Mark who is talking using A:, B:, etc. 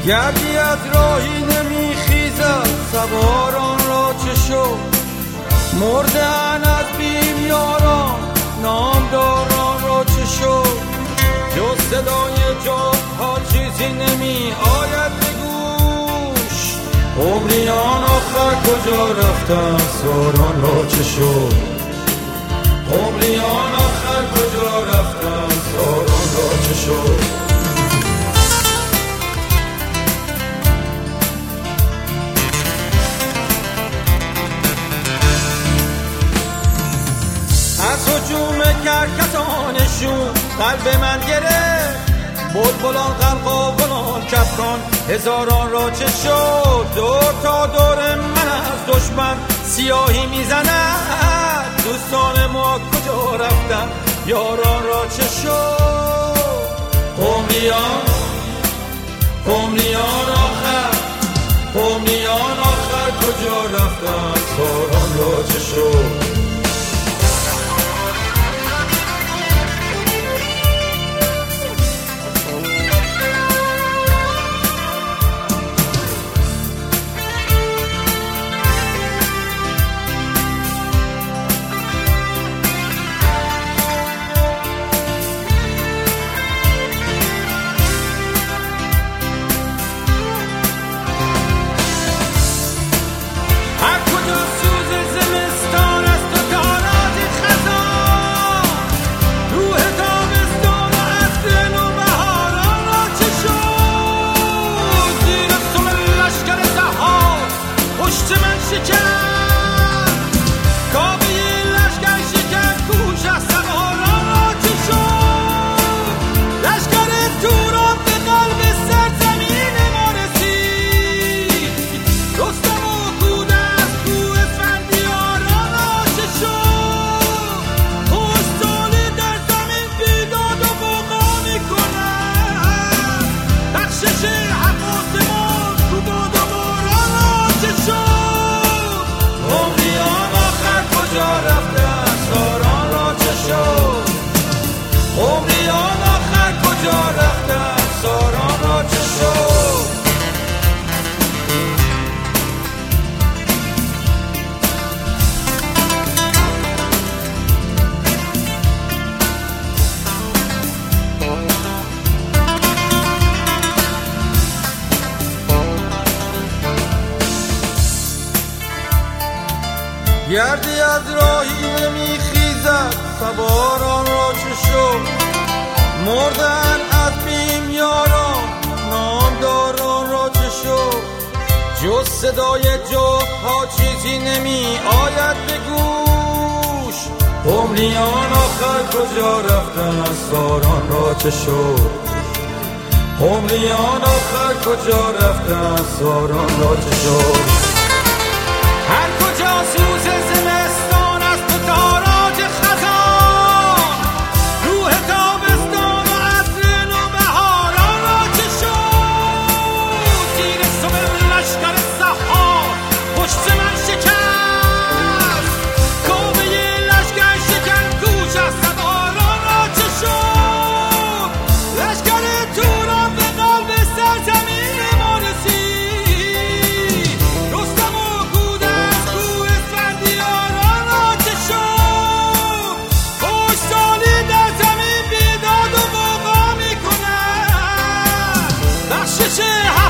A: گردی از راهی نمیخیزد سواران را چه شد، مردن از بیم یاران نامداران را چه شد، جز صدای جاها چیزی نمی آید به گوش، عمریان آخر کجا رفتن ساران را چه شد، عمریان آخر کجا رفتن ساران را چه شد. از هجوم کرکسانشون قلب من گرفت، بلبلان قلقاولان کفکان هزاران را چه شد، دور تا دور من از دشمن سیاهی میزند، دوستان ما کجا رفتن یاران را چه شد، عمریان آخر کجا رفتن ساران را چه شد. گردی از راهی نمیخیزد سواران را چه شد، مردن از بیم یاران نامداران را چه شد، جز صدای جاها چیزی نمی آید به گوش، عمریان آخر کجا رفتن ساران را چه شد، عمریان آخر کجا رفتن ساران را چه شد. هر کجا سوز زمستان است و تاراج خزان، روح تابستان و عطر نوبهاران را چه شد، تیر صبح لشکر سحاب پشت من شکست، کابه لشکر شکن کوچ از سواران را چه شد، لشکر توران به قلب سرزمین ما رسید، رستم و چه